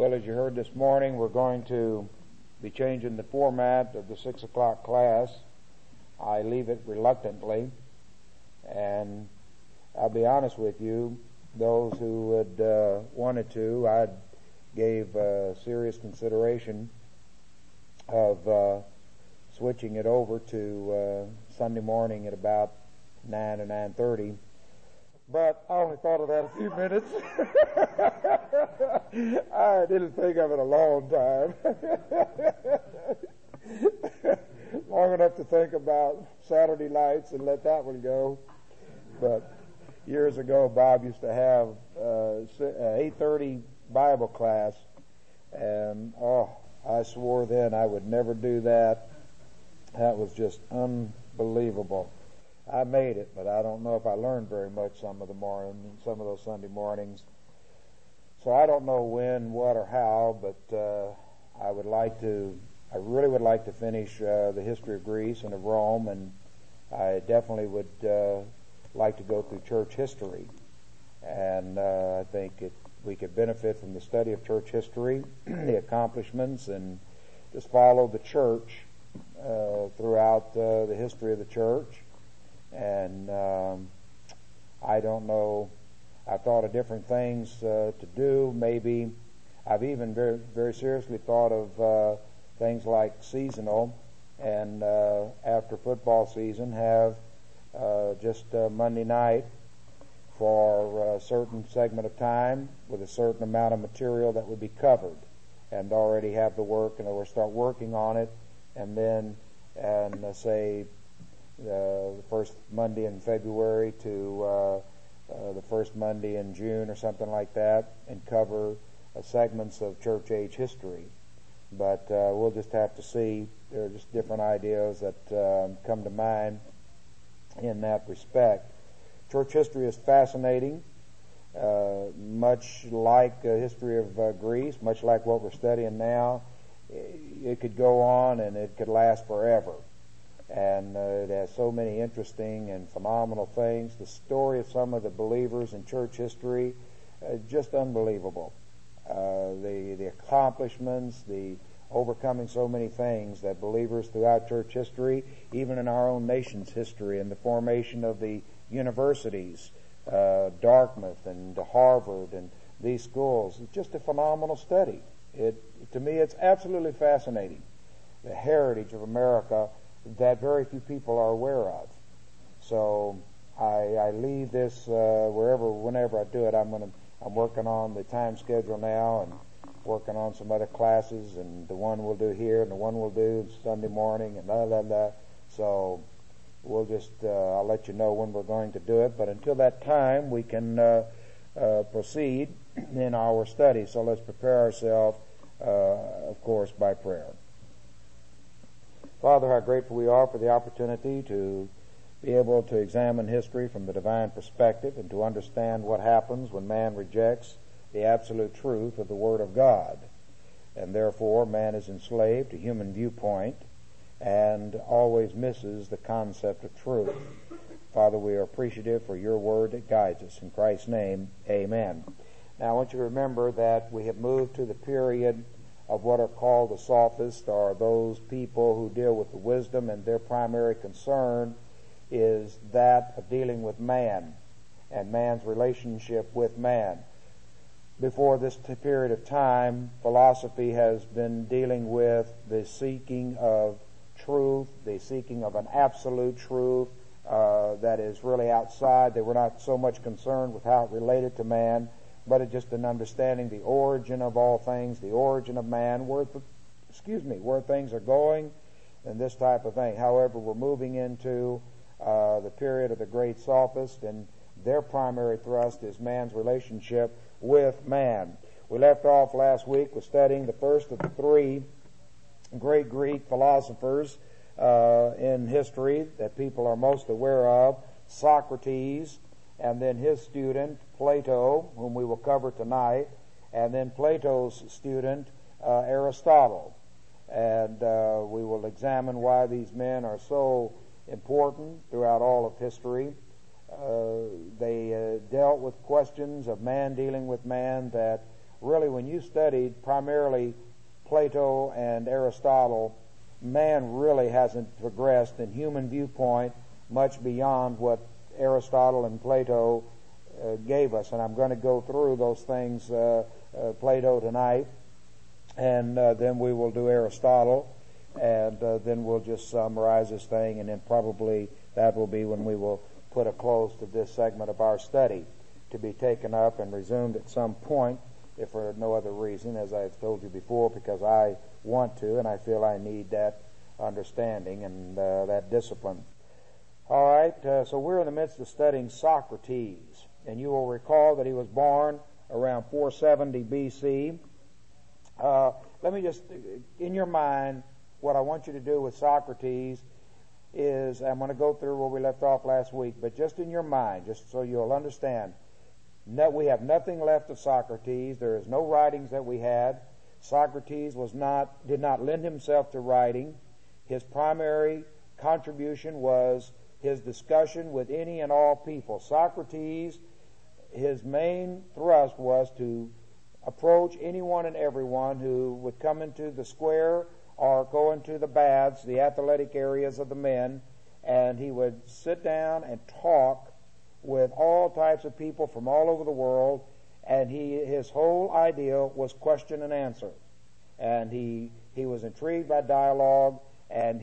Well, as you heard this morning, we're going to be changing the format of the 6 o'clock class. I leave it reluctantly, and I'll be honest with you, those who had wanted to, I gave serious consideration of switching it over to Sunday morning at about 9 or 9:30. But I only thought of that a few minutes. I didn't think of it a long time. Long enough to think about Saturday nights and let that one go. But years ago, Bob used to have 8:30 Bible class, and I swore then I would never do that. That was just unbelievable. I made it, but I don't know if I learned very much some of those Sunday mornings. So I don't know when, what, or how, but I really would like to finish the history of Greece and of Rome, and I definitely would like to go through church history. And I think we could benefit from the study of church history, the accomplishments, and just follow the church throughout the history of the church. And I don't know, I've thought of different things to do. Maybe I've even very, very seriously thought of things like seasonal, and after football season have just Monday night for a certain segment of time with a certain amount of material that would be covered, and already have the work, and we'll start working on it, and then say the first Monday in February to the first Monday in June or something like that, and cover segments of church age history. But we'll just have to see. There are just different ideas that come to mind in that respect. Church history is fascinating, much like the history of Greece, much like what we're studying now. It could go on and it could last forever. And it has so many interesting and phenomenal things. The story of some of the believers in church history, just unbelievable. The accomplishments, the overcoming so many things that believers throughout church history, even in our own nation's history, and the formation of the universities, Dartmouth and Harvard and these schools, it's just a phenomenal study. To me, it's absolutely fascinating. The heritage of America that very few people are aware of. So I leave this whenever I do it. I'm working on the time schedule now, and working on some other classes, and the one we'll do here, and the one we'll do Sunday morning, and blah. So we'll just I'll let you know when we're going to do it. But until that time, we can proceed in our study. So let's prepare ourselves, of course, by prayer. Father, how grateful we are for the opportunity to be able to examine history from the divine perspective and to understand what happens when man rejects the absolute truth of the Word of God. And therefore, man is enslaved to human viewpoint and always misses the concept of truth. Father, we are appreciative for your Word that guides us. In Christ's name, amen. Now, I want you to remember that we have moved to the period of what are called the sophists, or those people who deal with the wisdom, and their primary concern is that of dealing with man and man's relationship with man. Before this period of time, philosophy has been dealing with the seeking of truth, the seeking of an absolute truth that is really outside. They were not so much concerned with how it related to man, but it's just an understanding the origin of all things, the origin of man, where things are going, and this type of thing. However, we're moving into the period of the great sophists, and their primary thrust is man's relationship with man. We left off last week with studying the first of the three great Greek philosophers in history that people are most aware of, Socrates, and then his student, Plato, whom we will cover tonight, and then Plato's student, Aristotle. And we will examine why these men are so important throughout all of history. They dealt with questions of man dealing with man that really, when you studied primarily Plato and Aristotle, man really hasn't progressed in human viewpoint much beyond what Aristotle and Plato gave us. And I'm going to go through those things, Plato tonight, and then we will do Aristotle, and then we'll just summarize this thing, and then probably that will be when we will put a close to this segment of our study, to be taken up and resumed at some point, if for no other reason, as I've told you before, because I want to, and I feel I need that understanding and that discipline. All right, so we're in the midst of studying Socrates, and you will recall that he was born around 470 B.C. Let me just, in your mind, what I want you to do with Socrates is, I'm going to go through where we left off last week, but just in your mind, just so you'll understand, we have nothing left of Socrates. There is no writings that we had. Socrates did not lend himself to writing. His primary contribution was his discussion with any and all people. Socrates, his main thrust was to approach anyone and everyone who would come into the square or go into the baths, the athletic areas of the men, and he would sit down and talk with all types of people from all over the world, and his whole idea was question and answer. And he was intrigued by dialogue, and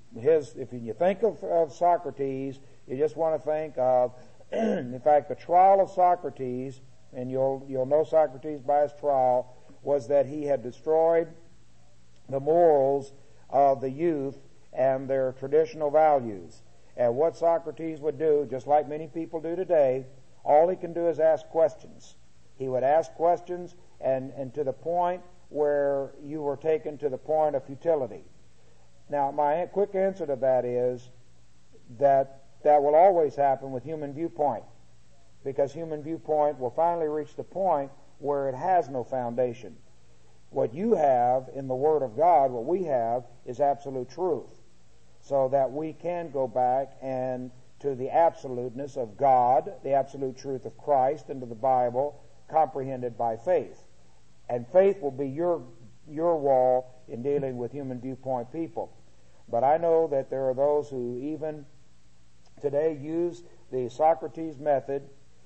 if you think of Socrates, you just want to think of, in fact, the trial of Socrates, and you'll know Socrates by his trial, was that he had destroyed the morals of the youth and their traditional values. And what Socrates would do, just like many people do today, all he can do is ask questions. He would ask questions and to the point where you were taken to the point of futility. Now, my quick answer to that is that will always happen with human viewpoint, because human viewpoint will finally reach the point where it has no foundation. What you have in the Word of God, what we have, is absolute truth, so that we can go back and to the absoluteness of God, the absolute truth of Christ, and to the Bible, comprehended by faith. And faith will be your wall in dealing with human viewpoint people. But I know that there are those who even today use the Socrates method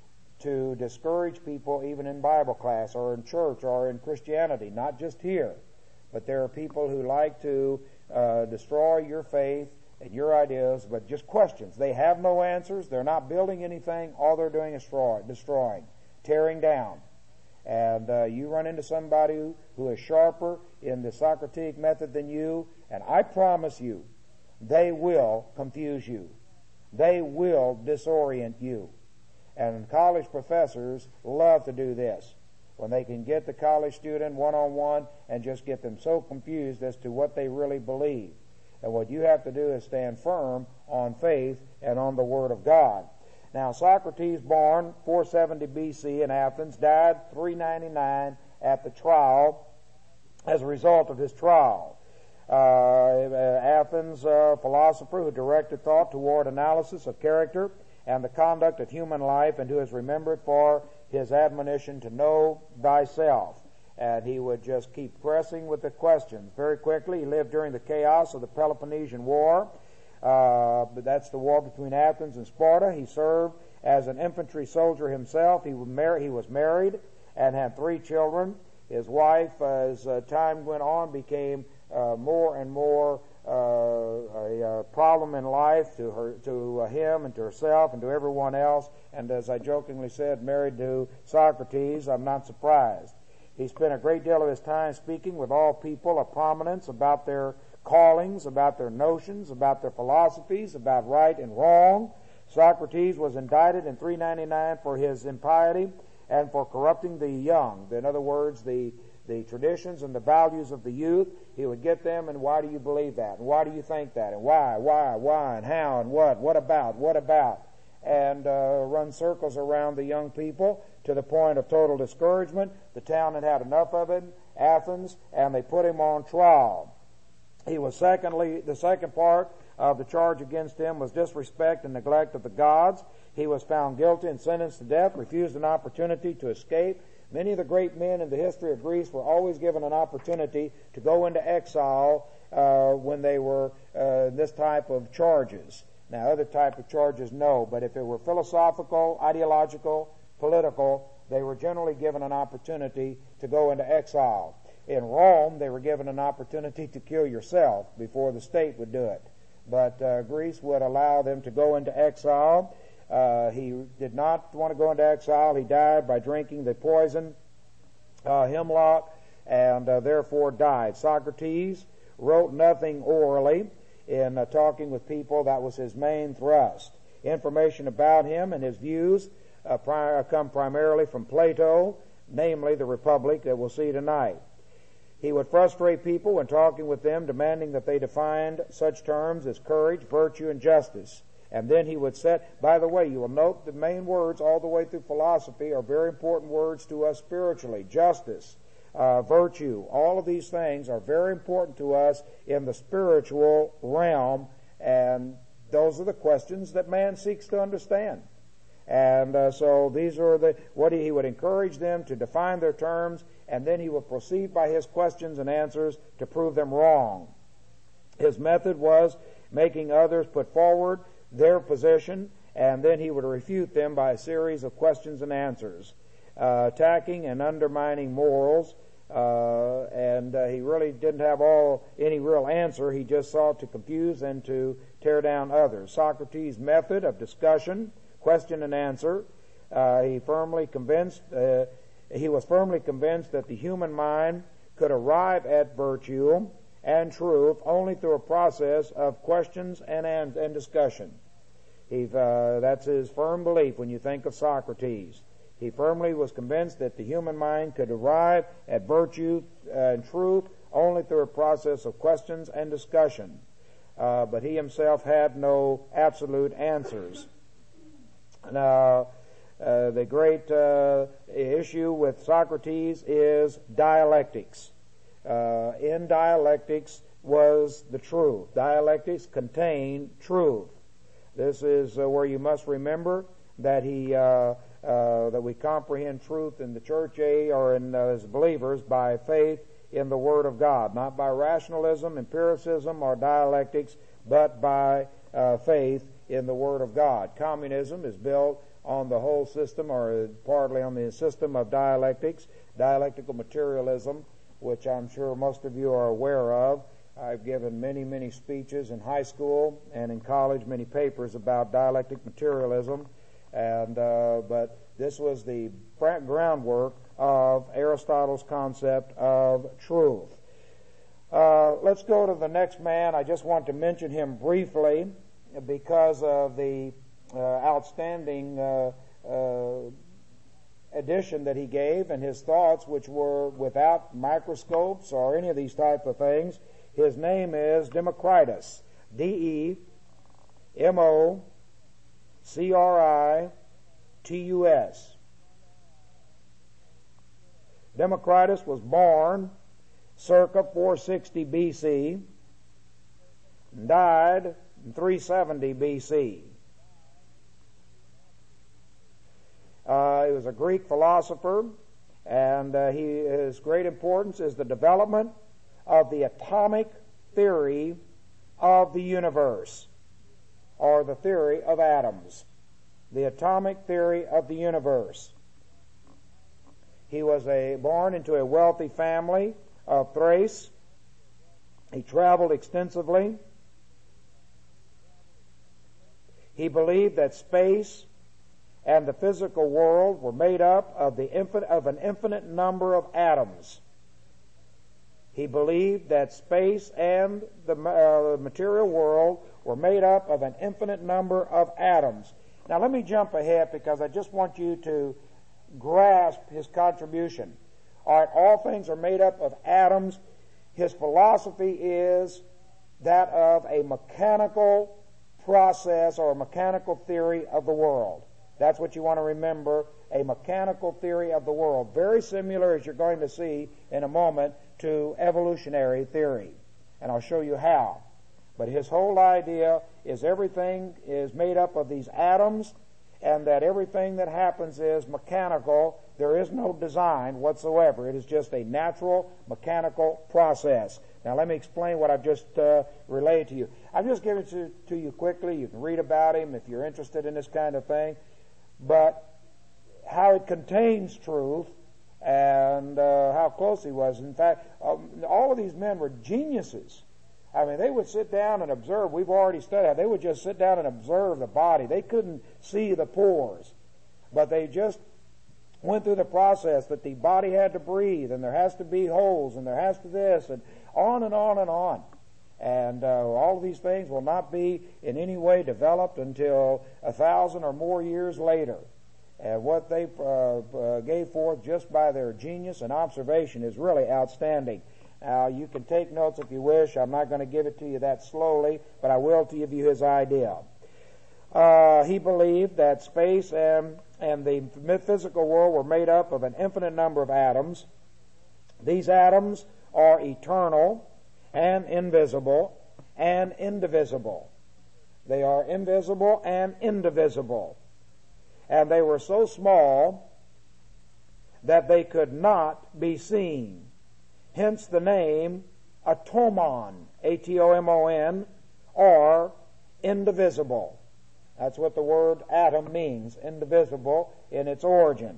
to discourage people even in Bible class or in church or in Christianity, not just here. But there are people who like to destroy your faith and your ideas, but just questions. They have no answers. They're not building anything. All they're doing is destroying, tearing down. And you run into somebody who is sharper in the Socratic method than you, and I promise you, they will confuse you. They will disorient you. And college professors love to do this, when they can get the college student one-on-one and just get them so confused as to what they really believe. And what you have to do is stand firm on faith and on the Word of God. Now, Socrates, born 470 B.C. in Athens, died 399 at the trial as a result of his trial. Athens, a philosopher who directed thought toward analysis of character and the conduct of human life, and who is remembered for his admonition to know thyself. And he would just keep pressing with the questions. Very quickly, he lived during the chaos of the Peloponnesian War. But that's the war between Athens and Sparta. He served as an infantry soldier himself. He was married and had 3 children. His wife, as time went on, became more and more a problem in life to him and to herself and to everyone else. And as I jokingly said, married to Socrates, I'm not surprised. He spent a great deal of his time speaking with all people of prominence about their callings, about their notions, about their philosophies, about right and wrong. Socrates was indicted in 399 for his impiety and for corrupting the young. In other words, the traditions and the values of the youth. He would get them, and why do you believe that? And why do you think that? And why, and how, and what about? And run circles around the young people to the point of total discouragement. The town had had enough of it, Athens, and they put him on trial. He was the second part of the charge against him was disrespect and neglect of the gods. He was found guilty and sentenced to death, refused an opportunity to escape, Many of the great men in the history of Greece were always given an opportunity to go into exile when they were this type of charges. Now, other type of charges, no, but if it were philosophical, ideological, political, they were generally given an opportunity to go into exile. In Rome, they were given an opportunity to kill yourself before the state would do it. But Greece would allow them to go into exile. He did not want to go into exile. He died by drinking the poison hemlock and therefore died. Socrates wrote nothing orally. In talking with people, that was his main thrust. Information about him and his views come primarily from Plato, namely the Republic that we'll see tonight. He would frustrate people when talking with them, demanding that they defined such terms as courage, virtue, and justice. And then he would set, by the way, you will note the main words all the way through philosophy are very important words to us spiritually. Justice, virtue, all of these things are very important to us in the spiritual realm, and those are the questions that man seeks to understand. And so these are what he would encourage them to define their terms, and then he would proceed by his questions and answers to prove them wrong. His method was making others put forward their position, and then he would refute them by a series of questions and answers, attacking and undermining morals, and he really didn't have any real answer. He just sought to confuse and to tear down others. Socrates' method of discussion, question and answer, he was firmly convinced that the human mind could arrive at virtue and truth only through a process of questions and discussion. That's his firm belief when you think of Socrates. He firmly was convinced that the human mind could arrive at virtue and truth only through a process of questions and discussion. But he himself had no absolute answers. Now, the great issue with Socrates is dialectics. In dialectics was the truth. Dialectics contain truth. This is where you must remember that that we comprehend truth in the church age or as believers by faith in the Word of God, not by rationalism, empiricism, or dialectics, but by faith in the Word of God. Communism is built on the whole system, or partly on the system of dialectics, dialectical materialism, which I'm sure most of you are aware of. I've given many, many speeches in high school and in college, many papers about dialectic materialism, and but this was the groundwork of Aristotle's concept of truth. Let's go to the next man. I just want to mention him briefly because of the outstanding addition that he gave and his thoughts, which were without microscopes or any of these type of things. His name is Democritus, Democritus. Democritus was born circa 460 BC and died in 370 BC. He was a Greek philosopher, and his great importance is the development of the atomic theory of the universe, or the theory of atoms. The atomic theory of the universe. He was born into a wealthy family of Thrace. He traveled extensively. He believed that space and the physical world were made up of an infinite number of atoms. He believed that space and the material world were made up of an infinite number of atoms. Now let me jump ahead because I just want you to grasp his contribution. All right, all things are made up of atoms. His philosophy is that of a mechanical process or a mechanical theory of the world. That's what you want to remember, a mechanical theory of the world. Very similar, as you're going to see in a moment, to evolutionary theory. And I'll show you how. But his whole idea is everything is made up of these atoms, and that everything that happens is mechanical there is no design whatsoever. It is just a natural mechanical process. Now let me explain what I've just relayed to you. I've just given it to you quickly. You can read about him if you're interested in this kind of thing. But how it contains truth and how close he was. In fact, all of these men were geniuses. I mean, they would sit down and observe. We've already studied how they would just sit down and observe the body. They couldn't see the pores, but they just went through the process that the body had to breathe, and there has to be holes, and there has to this, and on and on and on. And all of these things will not be in any way developed until 1,000 or more years later. And what they gave forth just by their genius and observation is really outstanding. Now, you can take notes if you wish. I'm not going to give it to you that slowly, but I will give you his idea. He believed that space and the physical world were made up of an infinite number of atoms. These atoms are eternal and invisible and indivisible. They are invisible and indivisible. And they were so small that they could not be seen. Hence the name atomon, A-T-O-M-O-N, or indivisible. That's what the word atom means, indivisible in its origin.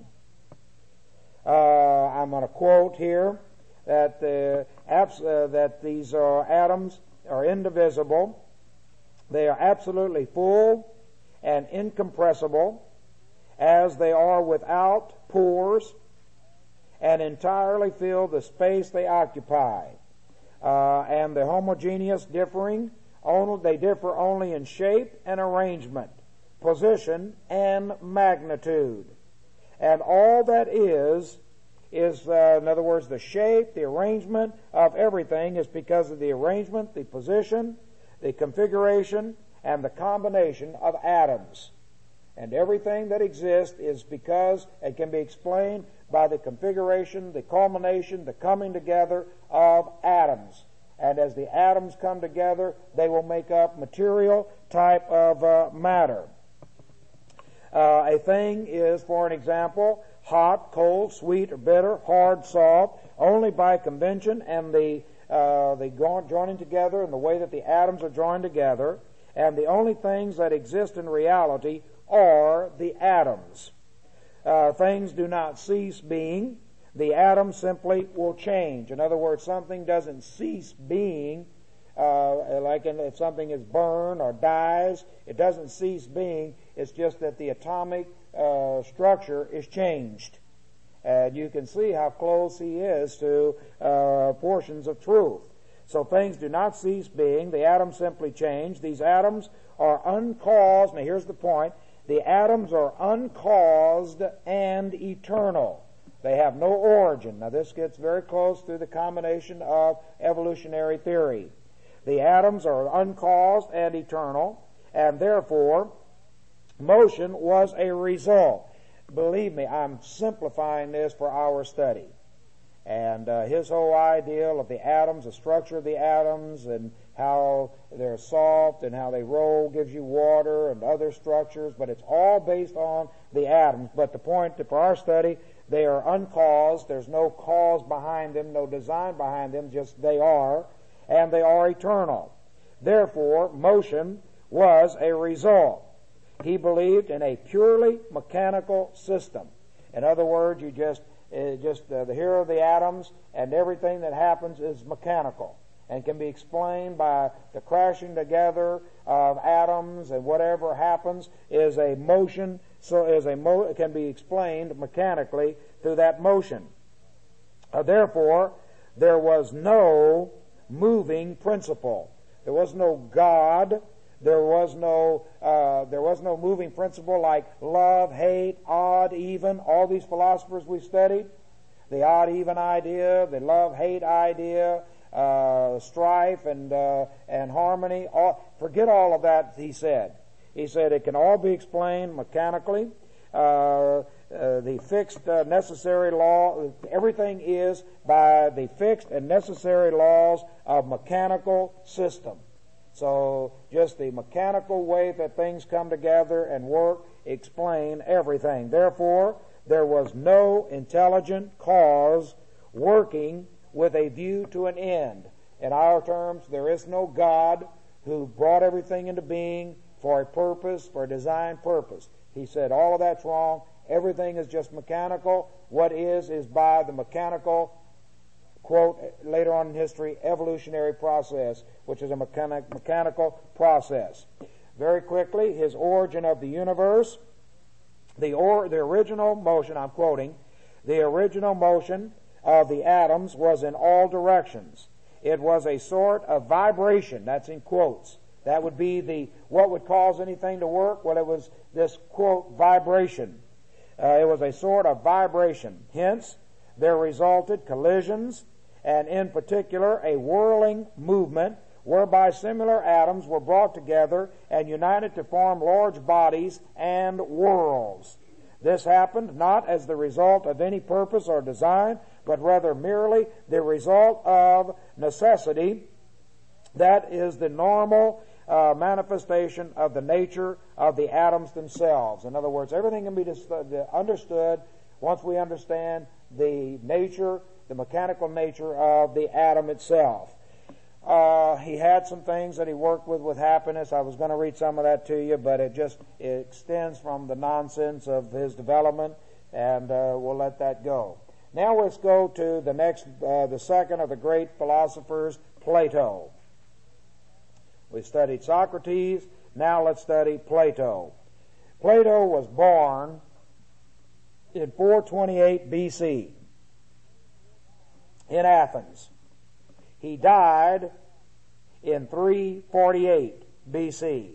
I'm going to quote here that these atoms are indivisible. They are absolutely full and incompressible, as they are without pores, and entirely fill the space they occupy. And the homogeneous they differ only in shape and arrangement, position and magnitude. And all that is in other words, the shape, the arrangement of everything is because of the arrangement, the position, the configuration, and the combination of atoms. And everything that exists is because it can be explained by the configuration, the culmination, the coming together of atoms. And as the atoms come together, they will make up material type of matter. A thing is, for an example, hot, cold, sweet, or bitter, hard, soft, only by convention and the joining together and the way that the atoms are joined together. And the only things that exist in reality are the atoms. Things do not cease being. The atoms simply will change. In other words, something doesn't cease being, if something is burned or dies, it doesn't cease being. It's just that the atomic structure is changed. And you can see how close he is to portions of truth. So things do not cease being. The atoms simply change. These atoms are uncaused. Now here's the point. The atoms are uncaused and eternal. They have no origin. Now this gets very close to the combination of evolutionary theory. The atoms are uncaused and eternal, and therefore motion was a result. Believe me, I'm simplifying this for our study. And his whole ideal of the atoms, the structure of the atoms, and how they're soft and how they roll gives you water and other structures, but it's all based on the atoms. But the point for our study, they are uncaused. There's no cause behind them, no design behind them, just they are, and they are eternal. Therefore, motion was a result. He believed in a purely mechanical system. In other words, the here are the atoms, and everything that happens is mechanical and can be explained by the crashing together of atoms, and whatever happens is a motion. So it can be explained mechanically through that motion. Therefore, there was no moving principle. There was no God. There was no moving principle like love, hate, odd, even. All these philosophers we studied, the odd, even idea, the love, hate idea, strife and harmony. Forget all of that. He said it can all be explained mechanically. The fixed necessary law. Everything is by the fixed and necessary laws of mechanical system. So just the mechanical way that things come together and work explain everything. Therefore, there was no intelligent cause working with a view to an end. In our terms, there is no God who brought everything into being for a purpose, for a designed purpose. He said all of that's wrong. Everything is just mechanical. What is by the mechanical, quote, later on in history, evolutionary process, which is a mechanical process. Very quickly, his origin of the universe, the original motion, I'm quoting, the original motion of the atoms was in all directions. It was a sort of vibration, that's in quotes. That would be what would cause anything to work? Well, it was this, quote, vibration. It was a sort of vibration. Hence, there resulted collisions, and in particular, a whirling movement whereby similar atoms were brought together and united to form large bodies and worlds. This happened not as the result of any purpose or design, but rather merely the result of necessity. That is the normal manifestation of the nature of the atoms themselves. In other words, everything can be understood once we understand the nature, the mechanical nature of the atom itself. He had some things that he worked with happiness. I was going to read some of that to you, but it extends from the nonsense of his development, and we'll let that go. Now let's go to the second of the great philosophers, Plato. We studied Socrates. Now let's study Plato. Plato was born in 428 BC in Athens. He died in 348 BC.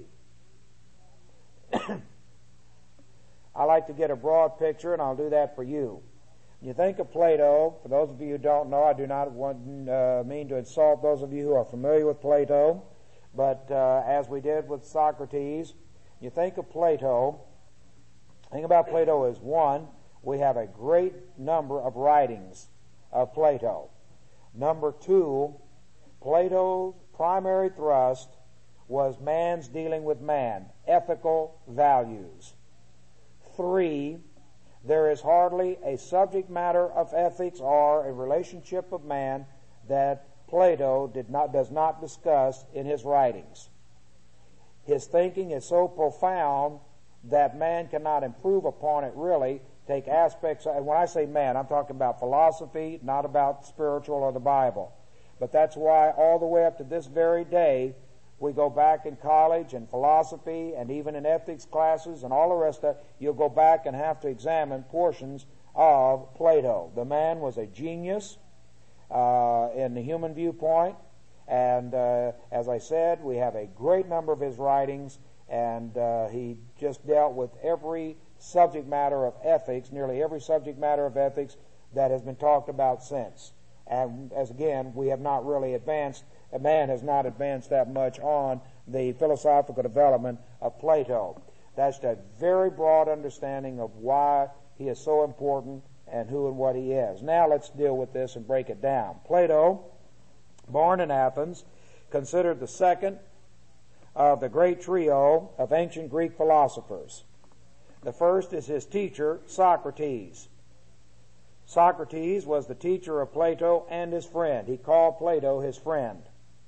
I like to get a broad picture, and I'll do that for you. You think of Plato. For those of you who don't know, I do not mean to insult those of you who are familiar with Plato, but as we did with Socrates, you think of Plato. The thing about Plato is, one, we have a great number of writings of Plato. Number two, Plato's primary thrust was man's dealing with man, ethical values. Three, there is hardly a subject matter of ethics or a relationship of man that Plato does not discuss in his writings. His thinking is so profound that man cannot improve upon it, really. Take aspects, and when I say man, I'm talking about philosophy, not about spiritual or the Bible. But that's why all the way up to this very day, we go back in college and philosophy and even in ethics classes and all the rest of it, you'll go back and have to examine portions of Plato. The man was a genius in the human viewpoint, and as I said, we have a great number of his writings, and he just dealt with every subject matter of ethics, nearly every subject matter of ethics that has been talked about since. And as again, we have not really advanced, man has not advanced that much on the philosophical development of Plato. That's a very broad understanding of why he is so important and who and what he is. Now let's deal with this and break it down. Plato, born in Athens, considered the second of the great trio of ancient Greek philosophers. The first is his teacher, Socrates. Socrates was the teacher of Plato and his friend. He called Plato his friend.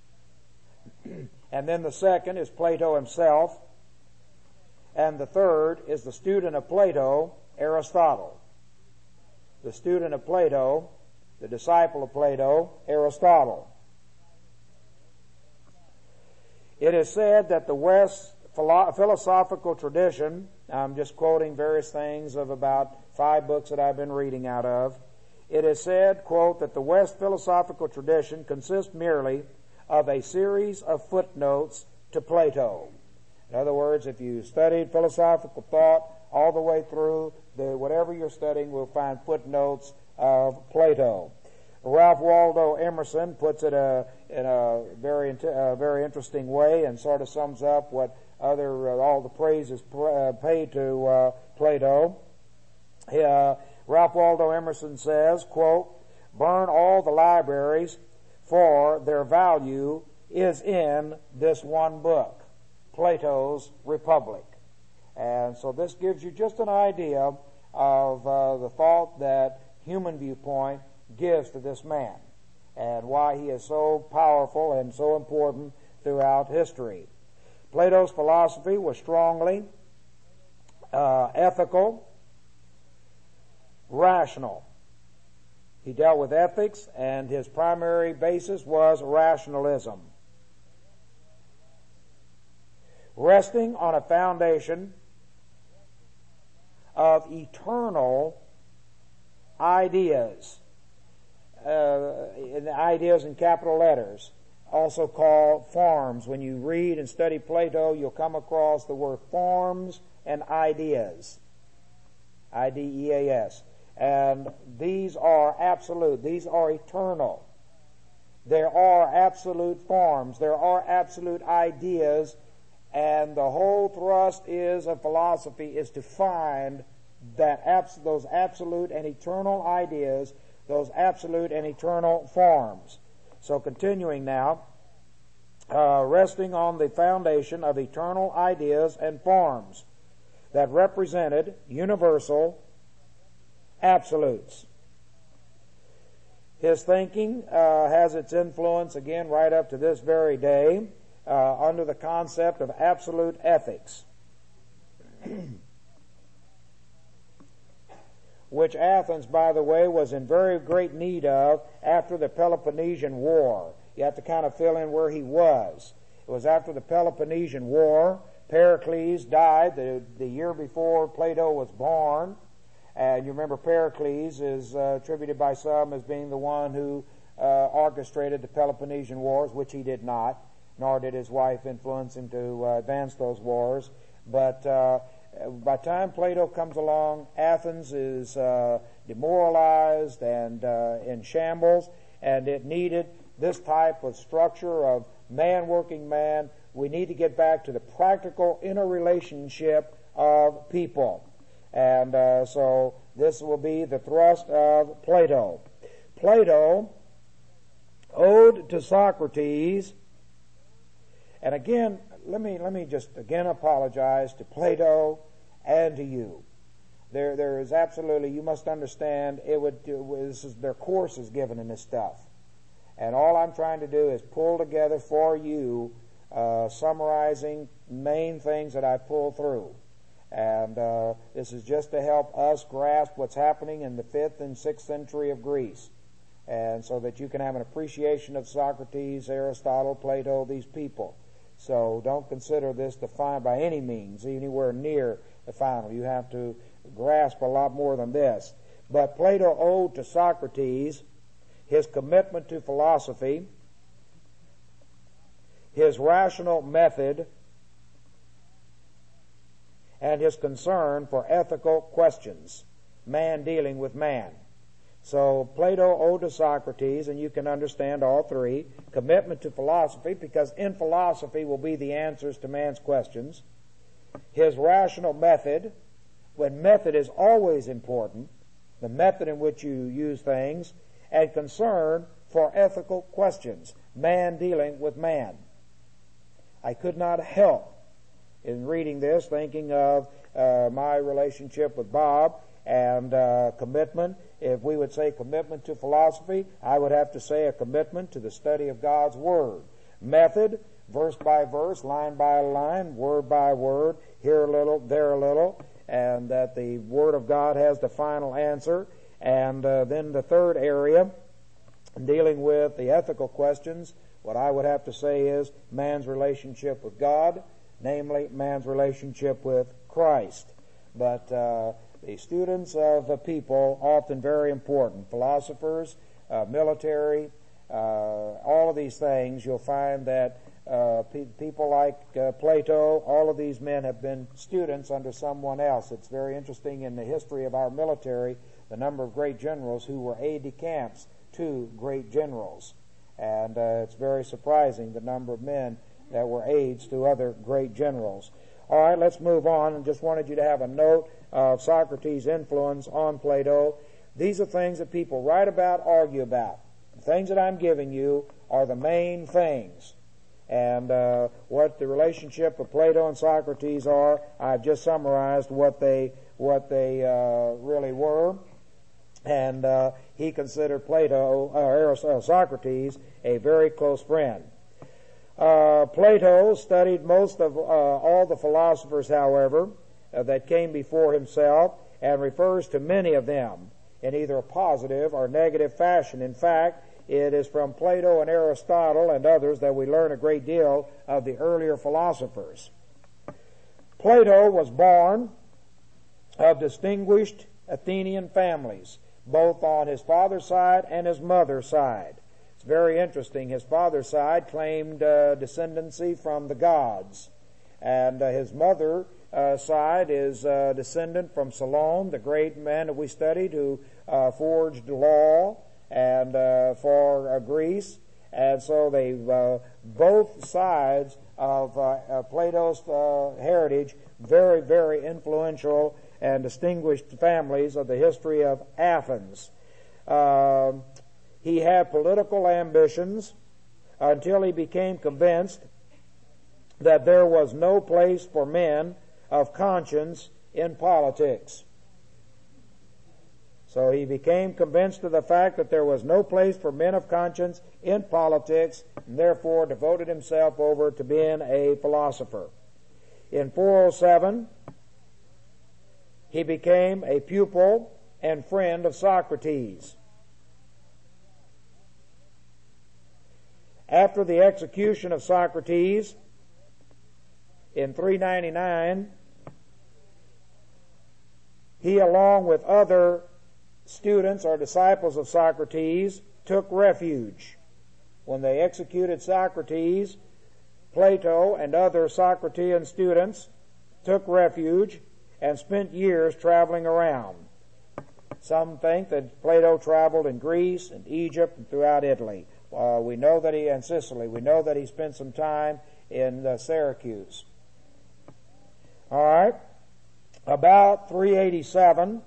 And then the second is Plato himself. And the third is the student of Plato, Aristotle. The student of Plato, the disciple of Plato, Aristotle. It is said that the West's philosophical tradition, I'm just quoting various things of about 5 books that I've been reading out of. It is said, quote, that the West philosophical tradition consists merely of a series of footnotes to Plato. In other words, if you studied philosophical thought all the way through, whatever you're studying will find footnotes of Plato. Ralph Waldo Emerson puts it in a very interesting way and sort of sums up what all the praise is paid to Plato. Ralph Waldo Emerson says, quote, burn all the libraries, for their value is in this one book, Plato's Republic. And so this gives you just an idea of the thought that human viewpoint gives to this man and why he is so powerful and so important throughout history. Plato's philosophy was strongly ethical, rational. He dealt with ethics, and his primary basis was rationalism, resting on a foundation of eternal ideas, ideas in capital letters, also called forms. When you read and study Plato, you'll come across the word forms and ideas, I-D-E-A-S. And these are absolute. These are eternal. There are absolute forms. There are absolute ideas. And the whole thrust of philosophy is to find those absolute and eternal ideas, those absolute and eternal forms. So continuing now, resting on the foundation of eternal ideas and forms that represented universal absolutes. His thinking has its influence, again, right up to this very day, under the concept of absolute ethics, which Athens, by the way, was in very great need of after the Peloponnesian War. You have to kind of fill in where he was. It was after the Peloponnesian War. Pericles died the year before Plato was born. And you remember Pericles is attributed by some as being the one who orchestrated the Peloponnesian Wars, which he did not, nor did his wife influence him to advance those wars. But by the time Plato comes along, Athens is demoralized and in shambles, and it needed this type of structure of man working man. We need to get back to the practical interrelationship of people. And so this will be the thrust of Plato. Plato owed to Socrates, and again, let me just again apologize to Plato and to you. There is absolutely, you must understand, their course is given in this stuff. And all I'm trying to do is pull together for you, summarizing main things that I pull through. And this is just to help us grasp what's happening in the 5th and 6th century of Greece. And so that you can have an appreciation of Socrates, Aristotle, Plato, these people. So don't consider this the final, by any means, anywhere near the final. You have to grasp a lot more than this. But Plato owed to Socrates his commitment to philosophy, his rational method, and his concern for ethical questions, man dealing with man. So Plato owed to Socrates, and you can understand all three: commitment to philosophy, because in philosophy will be the answers to man's questions; his rational method, when method is always important, the method in which you use things; and concern for ethical questions, man dealing with man. I could not help, in reading this, thinking of my relationship with Bob and commitment. If we would say commitment to philosophy, I would have to say a commitment to the study of God's Word. Method, verse by verse, line by line, word by word, here a little, there a little, and that the Word of God has the final answer. And then the third area, dealing with the ethical questions, what I would have to say is man's relationship with God, namely man's relationship with Christ. But the students of the people, often very important, philosophers, military, all of these things, you'll find that people like Plato, all of these men have been students under someone else. It's very interesting in the history of our military, the number of great generals who were aides-de-camps to great generals. And it's very surprising the number of men that were aides to other great generals. All right, let's move on. And just wanted you to have a note of Socrates' influence on Plato. These are things that people write about, argue about. The things that I'm giving you are the main things. And what the relationship of Plato and Socrates are, I've just summarized what they really were. And he considered Socrates a very close friend. Plato studied most of all the philosophers, however, that came before himself, and refers to many of them in either a positive or negative fashion. In fact, it is from Plato and Aristotle and others that we learn a great deal of the earlier philosophers. Plato was born of distinguished Athenian families, both on his father's side and his mother's side. It's very interesting. His father's side claimed descendancy from the gods, and his mother's side is descendant from Solon, the great man that we studied, who forged law and for Greece. And so they both sides of Plato's heritage, very, very influential and distinguished families of the history of Athens. He had political ambitions until he became convinced that there was no place for men of conscience in politics. So he became convinced of the fact that there was no place for men of conscience in politics, and therefore devoted himself over to being a philosopher. In 407, he became a pupil and friend of Socrates. After the execution of Socrates in 399, he, along with other students or disciples of Socrates, took refuge. When they executed Socrates, Plato and other Socratean students took refuge and spent years traveling around. Some think that Plato traveled in Greece and Egypt and throughout Italy. We know that and Sicily. We know that he spent some time in Syracuse. All right. About 387.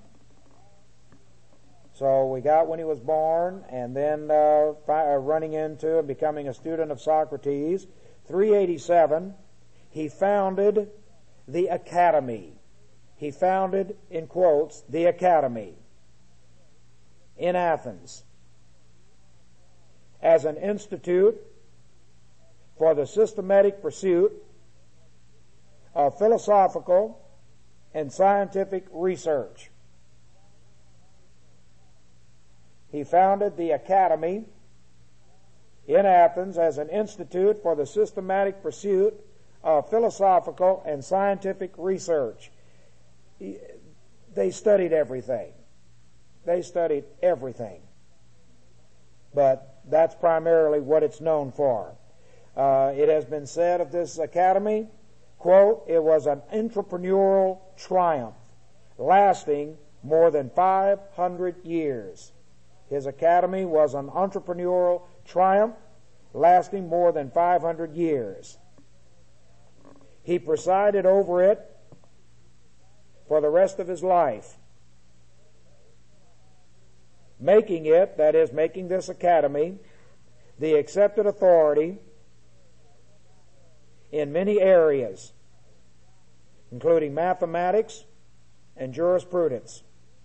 So we got when he was born, and then running into and becoming a student of Socrates. 387, he founded the Academy. He founded, in quotes, the Academy in Athens as an institute for the systematic pursuit of philosophical and scientific research. He founded the Academy in Athens as an institute for the systematic pursuit of philosophical and scientific research. They studied everything. They studied everything. But that's primarily what it's known for. It has been said of this academy, quote, it was an entrepreneurial triumph lasting more than 500 years. His academy was an entrepreneurial triumph lasting more than 500 years. He presided over it for the rest of his life, making it, that is, making this academy, the accepted authority in many areas, including mathematics and jurisprudence.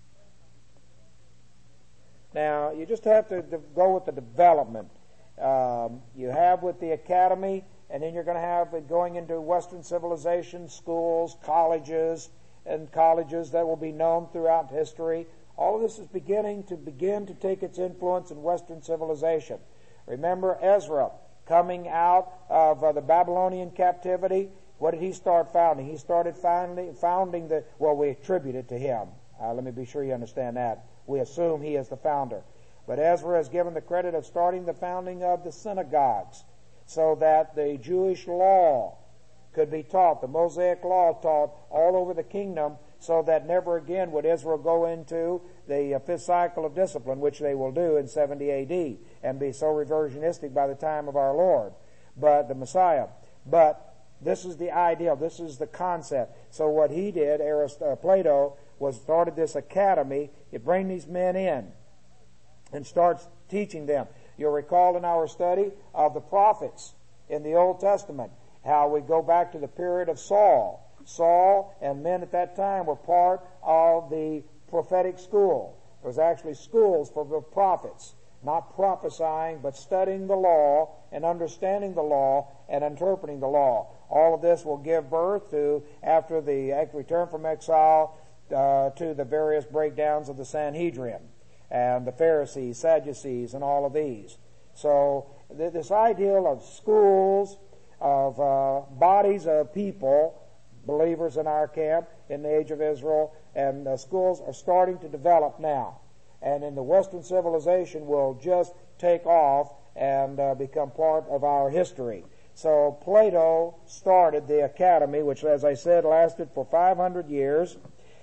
Now, you just have to go with the development. You have with the academy, and then you're going to have it going into Western civilization, schools, colleges, and colleges that will be known throughout history. All of this is begin to take its influence in Western civilization. Remember Ezra coming out of the Babylonian captivity. What did he start founding? He started founding the, well, we attribute it to him. Let me be sure you understand that. We assume he is the founder. But Ezra is given the credit of starting the founding of the synagogues so that the Jewish law could be taught, the Mosaic law taught all over the kingdom, so that never again would Israel go into the fifth cycle of discipline, which they will do in 70 A.D., and be so reversionistic by the time of our Lord, but the Messiah. But this is the ideal. This is the concept. So what he did, Plato, was started this academy. It bring these men in and starts teaching them. You'll recall in our study of the prophets in the Old Testament. How we go back to the period of Saul. Saul and men at that time were part of the prophetic school. There was actually schools for the prophets, not prophesying, but studying the law and understanding the law and interpreting the law. All of this will give birth to, after the return from exile, to the various breakdowns of the Sanhedrin and the Pharisees, Sadducees, and all of these. So this ideal of schools, of bodies of people, believers in our camp in the age of Israel, and schools are starting to develop now. And in the Western civilization will just take off and become part of our history. So Plato started the academy, which, as I said, lasted for 500 years.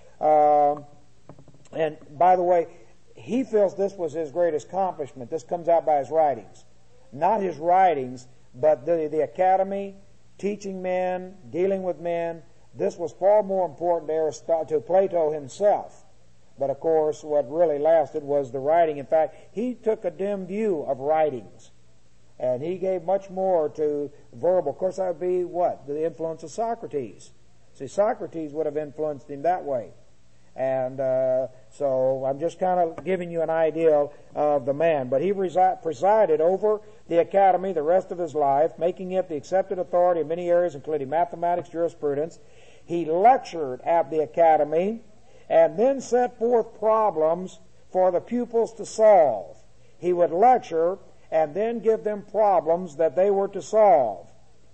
And by the way, he feels this was his greatest accomplishment. This comes out by his writings. Not his writings, but the academy, teaching men, dealing with men. This was far more important to Plato himself. But of course, what really lasted was the writing. In fact, he took a dim view of writings. And he gave much more to verbal. Of course, that would be what? The influence of Socrates. See, Socrates would have influenced him that way. And so I'm just kind of giving you an idea of the man. But he presided over the academy the rest of his life, making it the accepted authority in many areas, including mathematics, jurisprudence. He lectured at the academy and then set forth problems for the pupils to solve. He would lecture and then give them problems that they were to solve.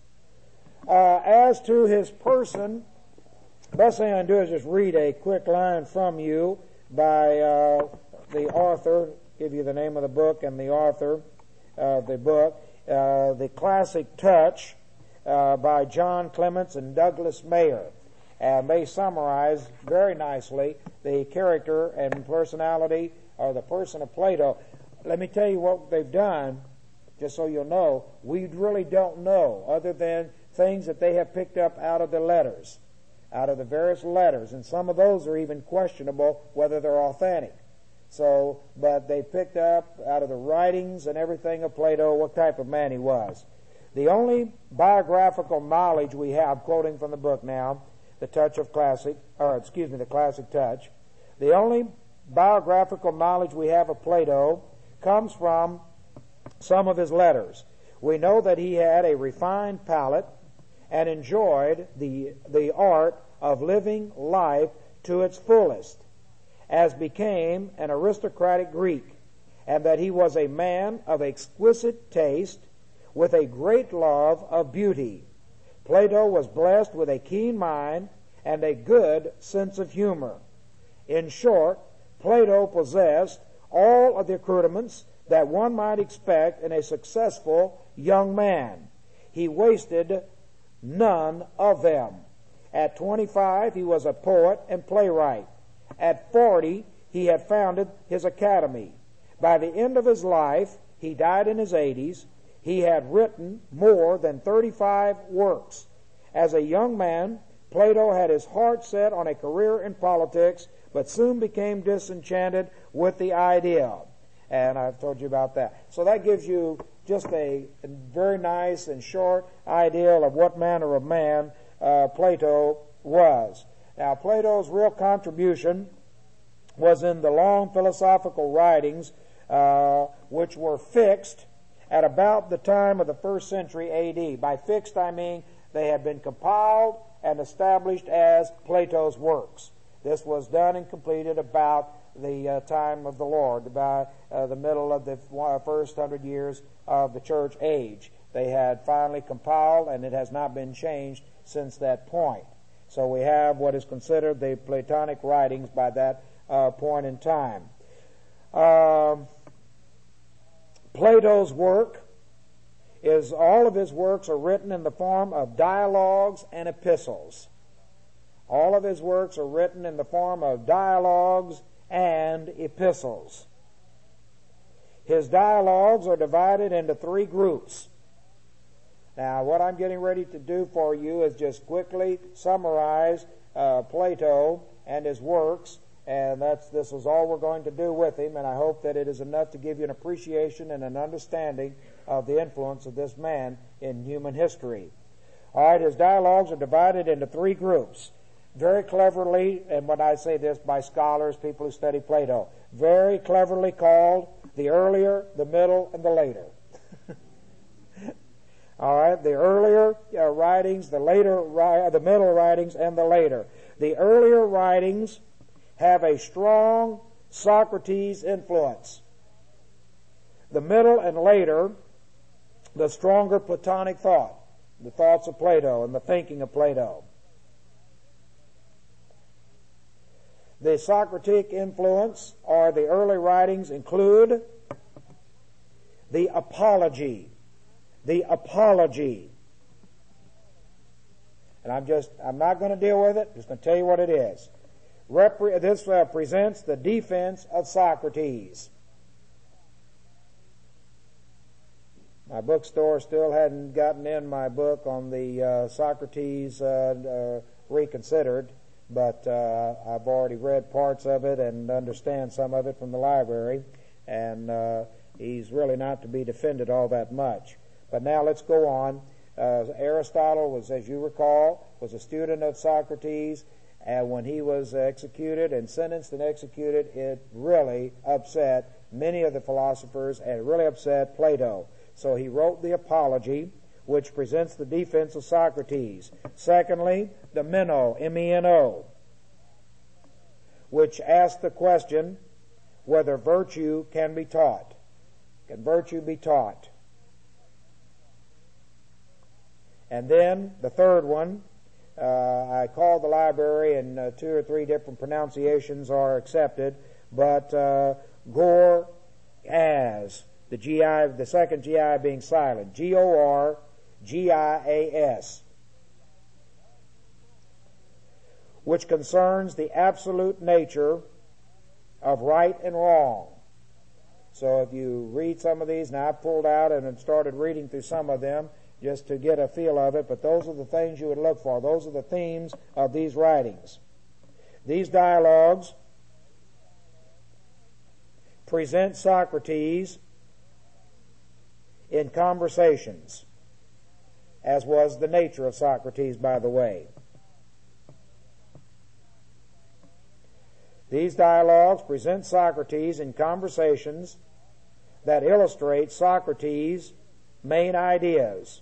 As to his person, the best thing I can do is just read a quick line from you by the author, give you the name of the book and the author of the book, The Classic Touch by John Clements and Douglas Mayer. And they summarize very nicely the character and personality or the person of Plato. Let me tell you what they've done, just so you'll know. We really don't know, other than things that they have picked up out of the letters, out of the various letters. And some of those are even questionable whether they're authentic. So, but they picked up out of the writings and everything of Plato what type of man he was. The only biographical knowledge we have, quoting from the book now, The Classic Touch. The only biographical knowledge we have of Plato comes from some of his letters. We know that he had a refined palate and enjoyed the art of living life to its fullest, as became an aristocratic Greek, and that he was a man of exquisite taste with a great love of beauty. Plato was blessed with a keen mind and a good sense of humor. In short, Plato possessed all of the accoutrements that one might expect in a successful young man. He wasted none of them. At 25, he was a poet and playwright. At 40, he had founded his academy. By the end of his life, he died in his 80s. He had written more than 35 works. As a young man, Plato had his heart set on a career in politics, but soon became disenchanted with the idea. And I've told you about that. So that gives you just a very nice and short idea of what manner of man Plato was. Now, Plato's real contribution was in the long philosophical writings, which were fixed at about the time of the 1st century A.D. By fixed, I mean they had been compiled and established as Plato's works. This was done and completed about the time of the Lord, about the middle of the first 100 years of the church age. They had finally compiled, and it has not been changed since that point. So we have what is considered the Platonic writings by that point in time. Plato's work is, all of his works are written in the form of dialogues and epistles. All of his works are written in the form of dialogues and epistles. His dialogues are divided into 3 groups. Now, what I'm getting ready to do for you is just quickly summarize Plato and his works, and this is all we're going to do with him, and I hope that it is enough to give you an appreciation and an understanding of the influence of this man in human history. All right, his dialogues are divided into three groups. Very cleverly, and when I say this by scholars, people who study Plato, very cleverly called the earlier, the middle, and the later. All right, the earlier writings, the middle writings, and the later. The earlier writings have a strong Socrates influence. The middle and later, the stronger Platonic thought, the thoughts of Plato and the thinking of Plato. The Socratic influence, or the early writings, include the Apology. The Apology. And I'm not going to deal with it, just going to tell you what it is. This presents the defense of Socrates. My bookstore still hadn't gotten in my book on the Socrates Reconsidered, but I've already read parts of it and understand some of it from the library, and he's really not to be defended all that much. But now let's go on. Aristotle was, as you recall, was a student of Socrates, and when he was executed and sentenced and executed, it really upset many of the philosophers, and it really upset Plato. So he wrote the Apology, which presents the defense of Socrates. Secondly, the Meno, M-E-N-O, which asks the question whether virtue can be taught. Can virtue be taught? And then the third one, I called the library, and 2 or 3 different pronunciations are accepted, but Gor as, the second GI being silent, G-O-R-G-I-A-S, which concerns the absolute nature of right and wrong. So if you read some of these, now I pulled out and have started reading through some of them just to get a feel of it, but those are the things you would look for. Those are the themes of these writings. These dialogues present Socrates in conversations, as was the nature of Socrates, by the way. These dialogues present Socrates in conversations that illustrate Socrates' main ideas.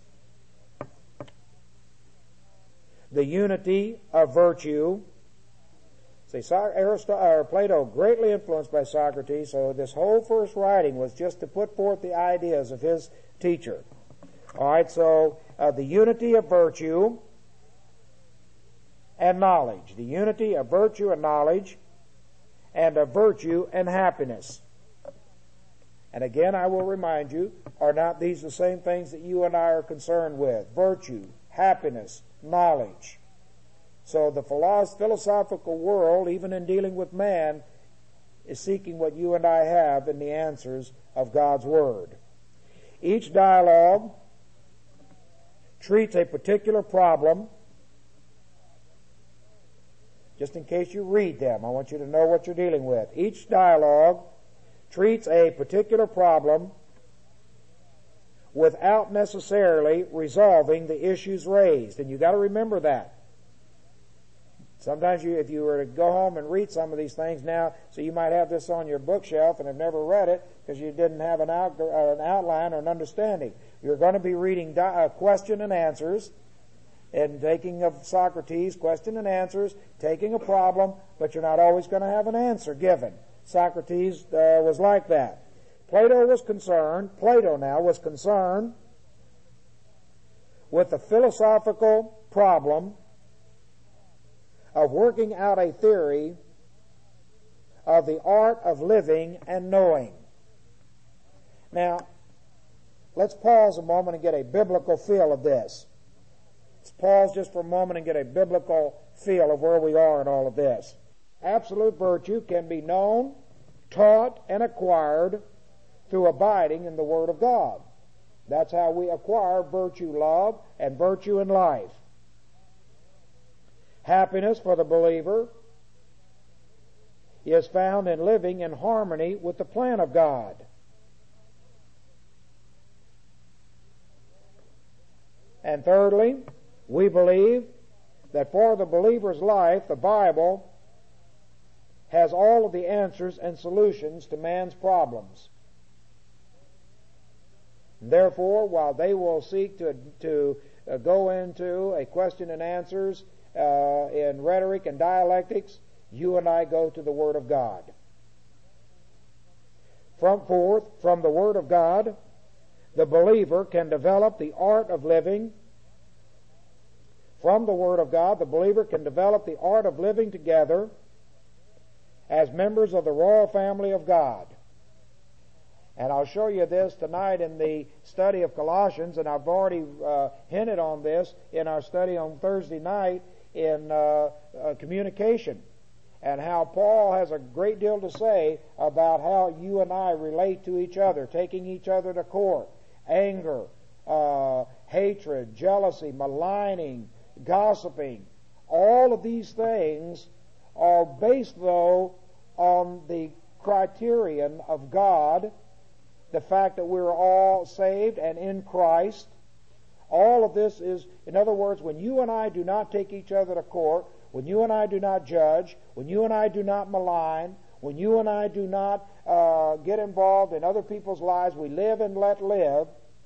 The unity of virtue. See, Plato greatly influenced by Socrates, so this whole first writing was just to put forth the ideas of his teacher. All right, so the unity of virtue and knowledge. The unity of virtue and knowledge, and of virtue and happiness. And again, I will remind you, are not these the same things that you and I are concerned with? Virtue, happiness, knowledge. So the philosophical world, even in dealing with man, is seeking what you and I have in the answers of God's Word. Each dialogue treats a particular problem. Just in case you read them, I want you to know what you're dealing with. Each dialogue treats a particular problem without necessarily resolving the issues raised. And you've got to remember that. Sometimes if you were to go home and read some of these things now, so you might have this on your bookshelf and have never read it because you didn't have an outline or an understanding. You're going to be reading question and answers, and taking of Socrates, question and answers, taking a problem, but you're not always going to have an answer given. Socrates was like that. Plato was concerned with the philosophical problem of working out a theory of the art of living and knowing. Now, let's pause a moment and get a biblical feel of this. Let's pause just for a moment and get a biblical feel of where we are in all of this. Absolute virtue can be known, taught, and acquired through abiding in the Word of God. That's how we acquire virtue love and virtue in life. Happiness for the believer is found in living in harmony with the plan of God. And thirdly, we believe that for the believer's life, the Bible has all of the answers and solutions to man's problems. Therefore, while they will seek to go into a question and answers in rhetoric and dialectics, you and I go to the Word of God. From the Word of God, the believer can develop the art of living. From the Word of God, the believer can develop the art of living together as members of the royal family of God. And I'll show you this tonight in the study of Colossians, and I've already hinted on this in our study on Thursday night in communication, and how Paul has a great deal to say about how you and I relate to each other, taking each other to court, anger, hatred, jealousy, maligning, gossiping. All of these things are based, though, on the criterion of God, the fact that we're all saved and in Christ. All of this is, in other words, when you and I do not take each other to court, when you and I do not judge, when you and I do not malign, when you and I do not get involved in other people's lives, we live and let live,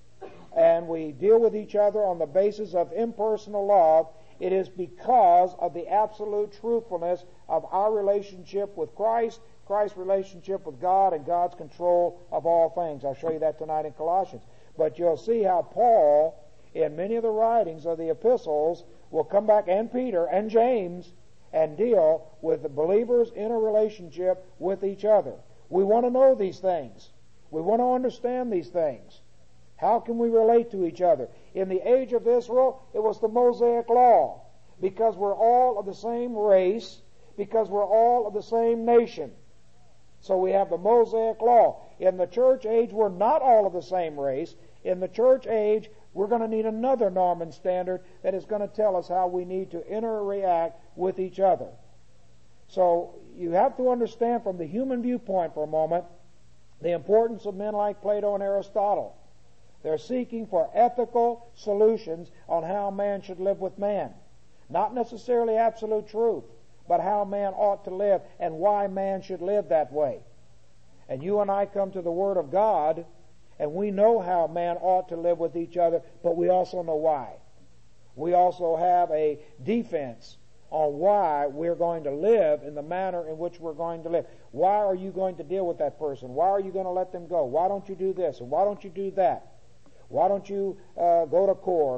and we deal with each other on the basis of impersonal love, it is because of the absolute truthfulness of our relationship with Christ, Christ's relationship with God, and God's control of all things. I'll show you that tonight in Colossians. But you'll see how Paul, in many of the writings of the epistles, will come back, and Peter and James, and deal with the believers in a relationship with each other. We want to know these things. We want to understand these things. How can we relate to each other? In the age of Israel, it was the Mosaic Law, because we're all of the same race, because we're all of the same nation. So we have the Mosaic Law. In the church age, we're not all of the same race. In the church age, we're going to need another Norman standard that is going to tell us how we need to interact with each other. So you have to understand from the human viewpoint for a moment the importance of men like Plato and Aristotle. They're seeking for ethical solutions on how man should live with man. Not necessarily absolute truth, but how man ought to live and why man should live that way. And you and I come to the Word of God, and we know how man ought to live with each other, but we also know why. We also have a defense on why we're going to live in the manner in which we're going to live. Why are you going to deal with that person? Why are you going to let them go? Why don't you do this? And why don't you do that? Why don't you go to court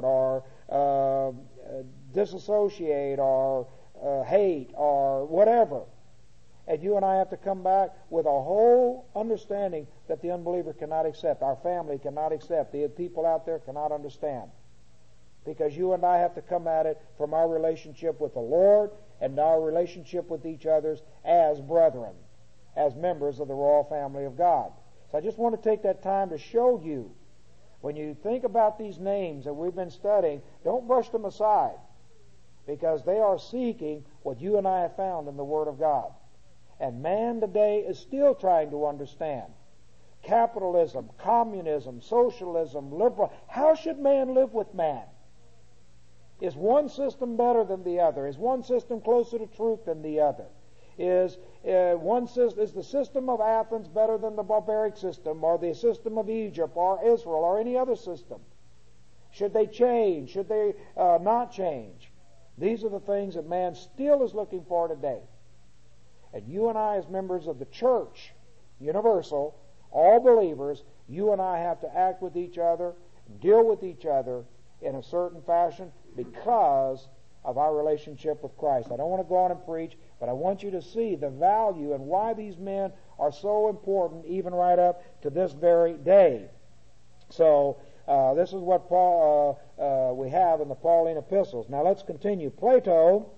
or disassociate or hate or whatever? And you and I have to come back with a whole understanding that the unbeliever cannot accept, our family cannot accept, the people out there cannot understand. Because you and I have to come at it from our relationship with the Lord and our relationship with each other as brethren, as members of the royal family of God. So I just want to take that time to show you, when you think about these names that we've been studying, don't brush them aside, because they are seeking what you and I have found in the Word of God. And man today is still trying to understand capitalism, communism, socialism, liberal. How should man live with man? Is one system better than the other? Is one system closer to truth than the other? Is the system of Athens better than the barbaric system, or the system of Egypt, or Israel, or any other system? Should they change? Should they not change? These are the things that man still is looking for today. And you and I, as members of the church, universal, all believers, you and I have to act with each other, deal with each other in a certain fashion because of our relationship with Christ. I don't want to go on and preach, but I want you to see the value and why these men are so important even right up to this very day. So this is what we have in the Pauline epistles. Now let's continue. Plato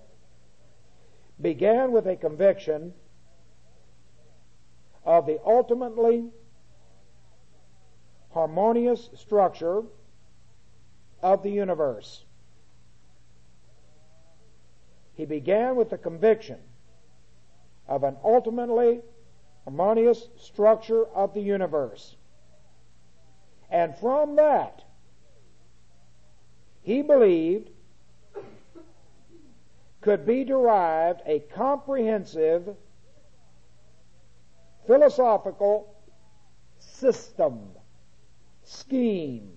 began with a conviction of the ultimately harmonious structure of the universe. He began with the conviction of an ultimately harmonious structure of the universe. And from that, he believed could be derived a comprehensive philosophical system, scheme.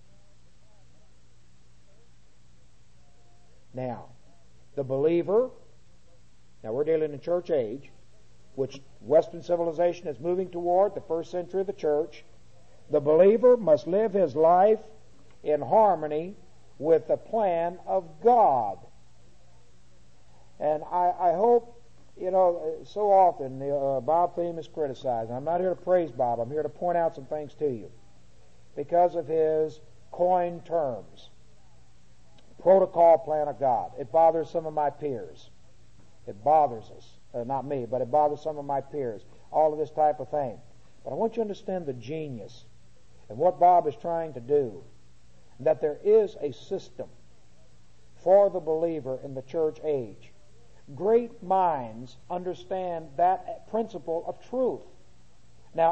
Now, the believer, now we're dealing in church age, which Western civilization is moving toward, the first century of the church. The believer must live his life in harmony with the plan of God. And I hope, so often Bob Thiem is criticized. I'm not here to praise Bob. I'm here to point out some things to you because of his coined terms. Protocol plan of God. It bothers some of my peers. It bothers us. Not me, but it bothers some of my peers. All of this type of thing. But I want you to understand the genius and what Bob is trying to do. That there is a system for the believer in the church age. Great minds understand that principle of truth. Now,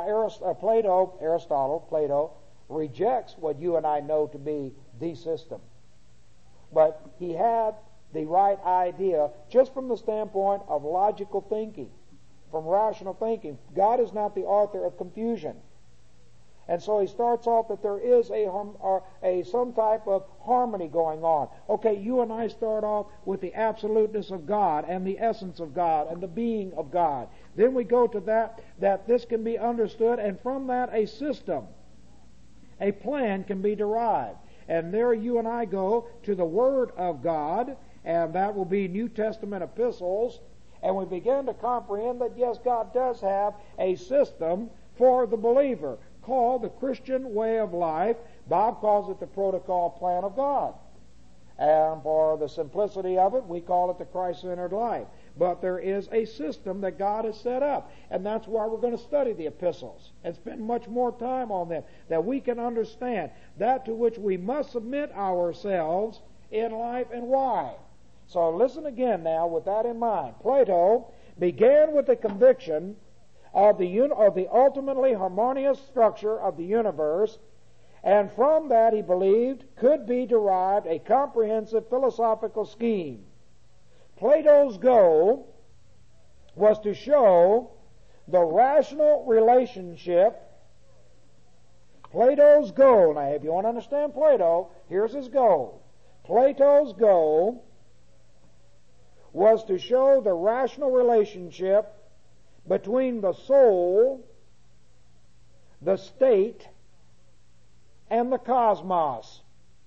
Plato rejects what you and I know to be the system. But he had the right idea just from the standpoint of logical thinking, from rational thinking. God is not the author of confusion. And so he starts off that there is some type of harmony going on. Okay, you and I start off with the absoluteness of God and the essence of God and the being of God. Then we go to that this can be understood, and from that a system, a plan can be derived. And there you and I go to the Word of God, and that will be New Testament epistles, and we begin to comprehend that yes, God does have a system for the believer, called the Christian way of life. Bob calls it the protocol plan of God. And for the simplicity of it, we call it the Christ-centered life. But there is a system that God has set up. And that's why we're going to study the epistles and spend much more time on them, that we can understand that to which we must submit ourselves in life and why. So listen again now with that in mind. Plato began with the conviction of the ultimately harmonious structure of the universe, and from that he believed could be derived a comprehensive philosophical scheme. Plato's goal was to show the rational relationship. Plato's goal, now if you want to understand Plato, here's his goal. Plato's goal was to show the rational relationship between the soul, the state, and the cosmos.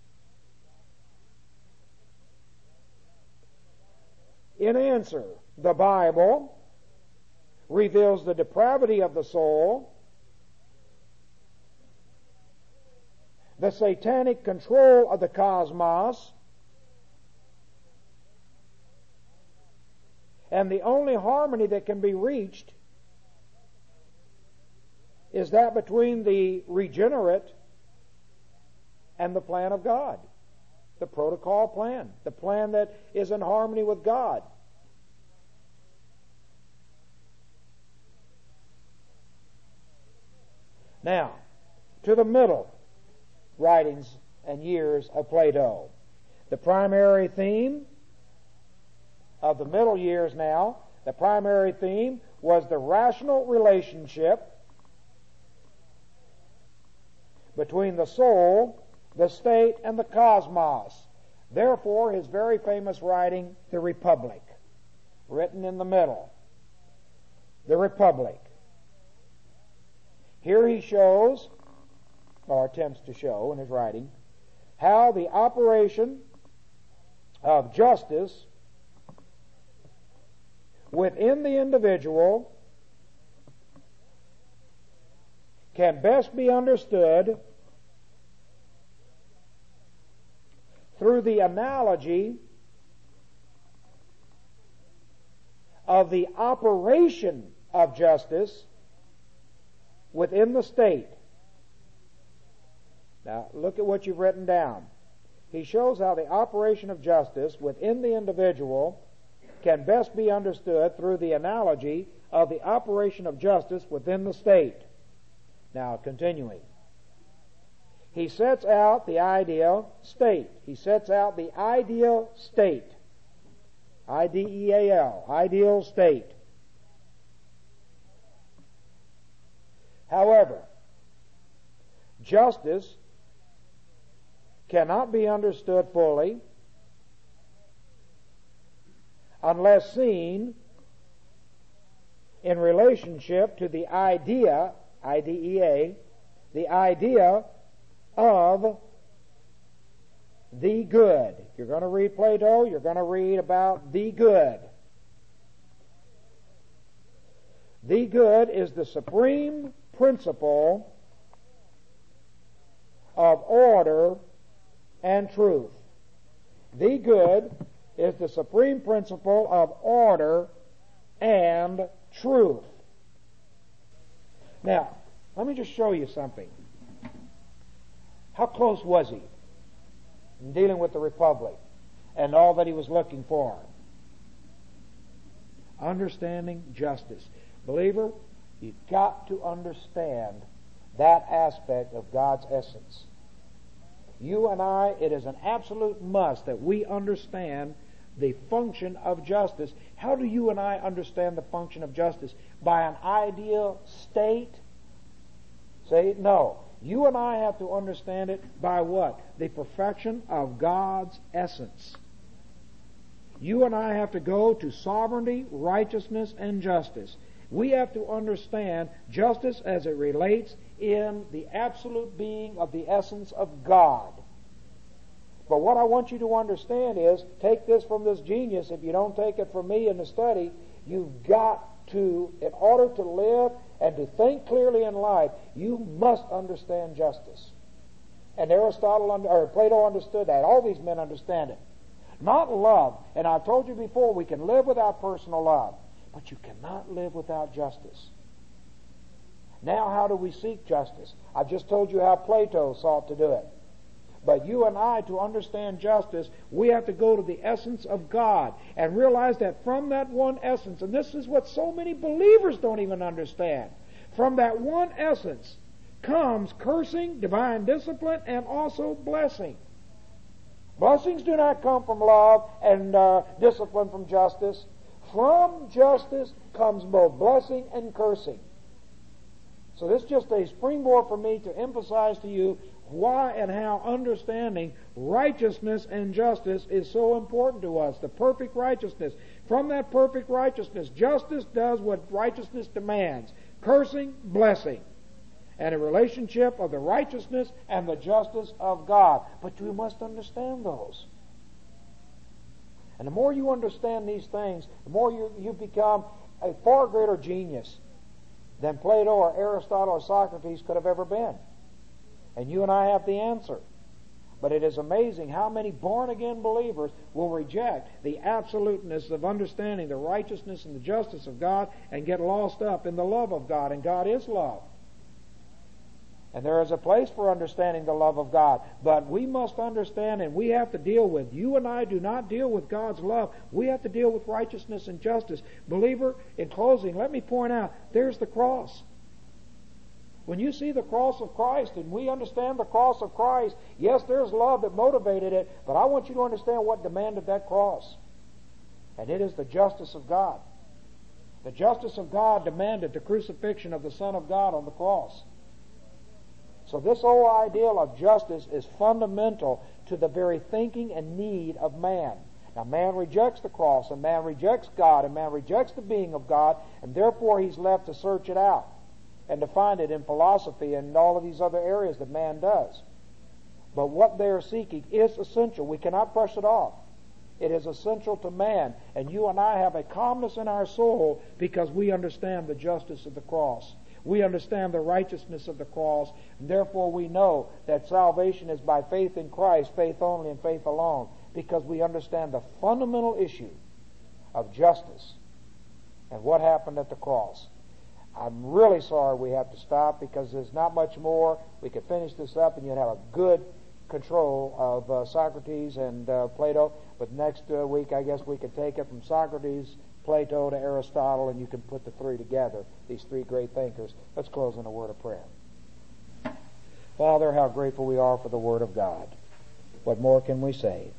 In answer, the Bible reveals the depravity of the soul, the satanic control of the cosmos, and the only harmony that can be reached is that between the regenerate and the plan of God, the protocol plan, the plan that is in harmony with God. Now, to the middle writings and years of Plato. The primary theme of the middle years now, the primary theme was the rational relationship between the soul, the state, and the cosmos. Therefore, his very famous writing, The Republic, written in the middle. The Republic. Here he shows, or attempts to show in his writing, how the operation of justice within the individual can best be understood through the analogy of the operation of justice within the state. Now, look at what you've written down. He shows how the operation of justice within the individual can best be understood through the analogy of the operation of justice within the state. Now, continuing. he sets out the ideal state. He sets out the ideal state. I-D-E-A-L, ideal state. However, justice cannot be understood fully unless seen in relationship to the idea, I-D-E-A, the idea of the good. If you're going to read Plato, you're going to read about the good. The good is the supreme principle of order and truth. The good is the supreme principle of order and truth. Now, let me just show you something. How close was he in dealing with the Republic and all that he was looking for? Understanding justice. Believer, you've got to understand that aspect of God's essence. You and I, it is an absolute must that we understand the function of justice. How do you and I understand the function of justice? By an ideal state? Say, no. You and I have to understand it by what? The perfection of God's essence. You and I have to go to sovereignty, righteousness, and justice. We have to understand justice as it relates in the absolute being of the essence of God. But what I want you to understand is, take this from this genius, if you don't take it from me in the study, you've got to, in order to live and to think clearly in life, you must understand justice. And Plato understood that. All these men understand it. Not love. And I've told you before, we can live without personal love. But you cannot live without justice. Now, how do we seek justice? I've just told you how Plato sought to do it. But you and I, to understand justice, we have to go to the essence of God and realize that from that one essence, and this is what so many believers don't even understand, from that one essence comes cursing, divine discipline, and also blessing. Blessings do not come from love and discipline from justice. From justice comes both blessing and cursing. So this is just a springboard for me to emphasize to you why and how understanding righteousness and justice is so important to us. The perfect righteousness. From that perfect righteousness, justice does what righteousness demands. Cursing, blessing. And a relationship of the righteousness and the justice of God. But you must understand those. And the more you understand these things, the more you become a far greater genius than Plato or Aristotle or Socrates could have ever been. And you and I have the answer. But it is amazing how many born-again believers will reject the absoluteness of understanding the righteousness and the justice of God and get lost up in the love of God. And God is love. And there is a place for understanding the love of God. But we must understand, and we have to deal with, you and I do not deal with God's love. We have to deal with righteousness and justice. Believer, in closing, let me point out, there's the cross. When you see the cross of Christ, and we understand the cross of Christ, yes, there's love that motivated it, but I want you to understand what demanded that cross. And it is the justice of God. The justice of God demanded the crucifixion of the Son of God on the cross. So this whole ideal of justice is fundamental to the very thinking and need of man. Now man rejects the cross, and man rejects God, and man rejects the being of God, and therefore he's left to search it out and to find it in philosophy and all of these other areas that man does. But what they are seeking is essential. We cannot brush it off. It is essential to man, and you and I have a calmness in our soul because we understand the justice of the cross. We understand the righteousness of the cross, and therefore we know that salvation is by faith in Christ, faith only and faith alone, because we understand the fundamental issue of justice and what happened at the cross. I'm really sorry we have to stop because there's not much more. We could finish this up and you'd have a good control of Socrates and Plato, but next week I guess we could take it from Socrates, Plato to Aristotle, and you can put the three together, these three great thinkers. Let's close in a word of prayer. Father, how grateful we are for the Word of God. What more can we say?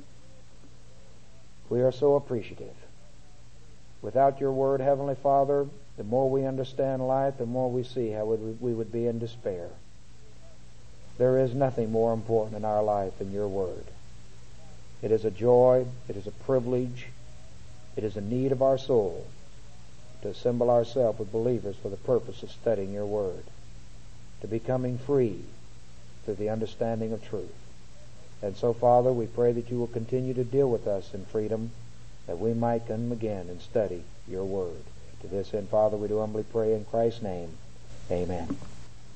We are so appreciative. Without your Word, Heavenly Father, the more we understand life, the more we see how we would be in despair. There is nothing more important in our life than your Word. It is a joy, it is a privilege, it is a need of our soul to assemble ourselves with believers for the purpose of studying your Word, to becoming free through the understanding of truth. And so, Father, we pray that you will continue to deal with us in freedom, that we might come again and study your Word. To this end, Father, we do humbly pray in Christ's name. Amen.